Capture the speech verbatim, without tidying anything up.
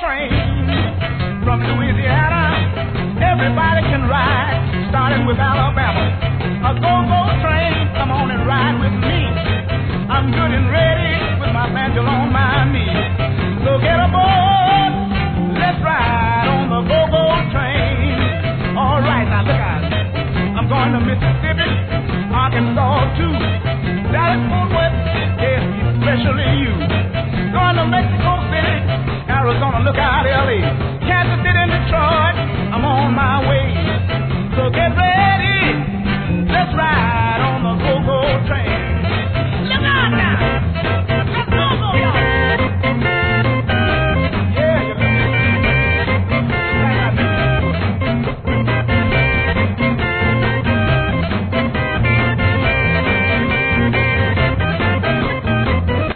train from Louisiana. Everybody can ride, starting with Alabama. A go-go train, come on and ride with me. I'm good and ready with my banjo on my knee. So get aboard, let's ride on the go-go train. All right, now look out. I'm going to Mississippi, Arkansas too. Dallas, Fort Worth, yes, especially you. Going to Mexico City, Arizona, look out, L A. Kansas City and Detroit, I'm on my way. So get ready.